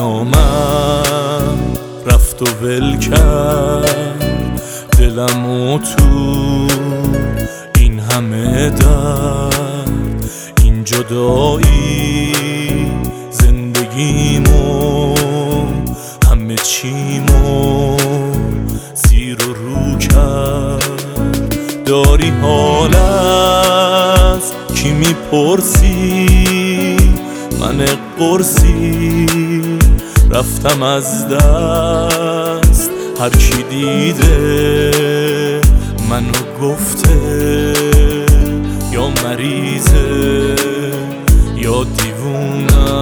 نامم رفت و ول کرد دلمو تو این همه درد، این جدایی زندگیمو همه چیمو زیر و رو کرد. داری حال از کی میپرسی؟ من قرصی رفتم از دست، هر کی دیده منو گفته یا مریضه یا دیوونه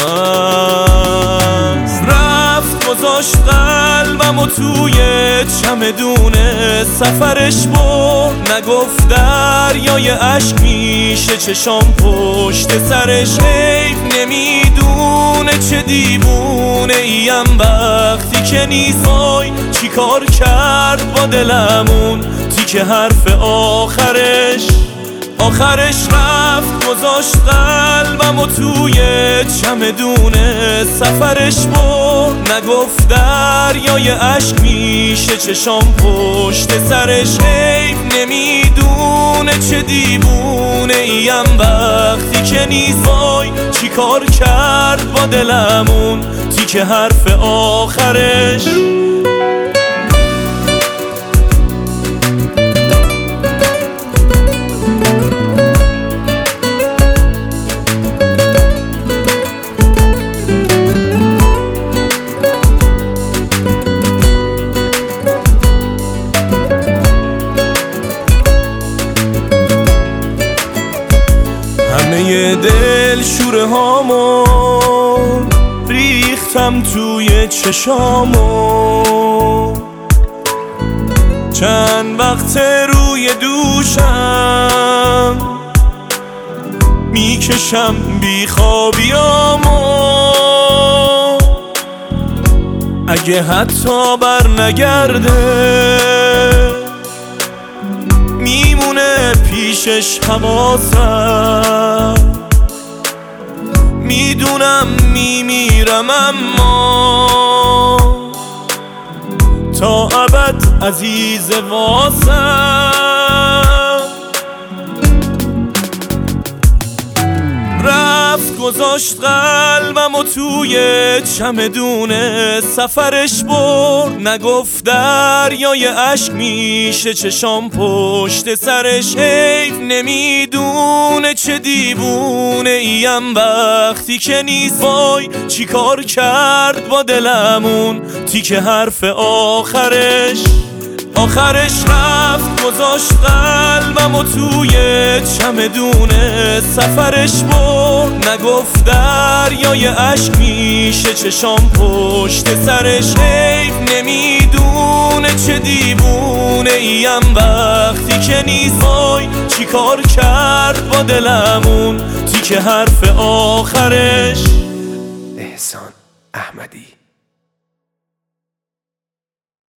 است. رفت گذاشت قلبمو توی چمدونه، سفرش برد نگفت دریای عشق میشه چشام پشت سرش. حیف نمیدونه چه دیوونه ایم وقتی که نیست. وای چی کار کرد با دلمون تیکه حرف آخرش رفت گذاشت قلبمو توی چمدونه، سفرش برد نگفت دریای عشق میشه چشام پشت سرش. حیف نمیدونه چه دیوونه ایم وقتی که نیست. وای چی کار کرد با دلمون تیکه حرف آخرش. همه دل شوره هامو ریختم توی چشامو، چند وقت روی دوشم میکشم بی خوابیامو. اگه حتی بر نگرده میمونه پیشش حواسم. میدونم میمیرم اما تا ابد عزیز واسم. رفت گذاشت قلبمو توی چمدونه، سفرش برد نگفت دریای عشق میشه چشام پشت سرش. حیف نمیدونه چه دیوونه ایم وقتی که نیست. وای چی کار کرد با دلمون تیکه حرف آخرش رفت گذاشت قلبمو توی چمدونه، سفرش برد نگفت دریای عشق میشه چشام پشت سرش. حیف نمیدونه چه دیوونه ایم وقتی که نیست. وای چی کار کرد با دلمون تیکه حرف آخرش. احسان احمدی.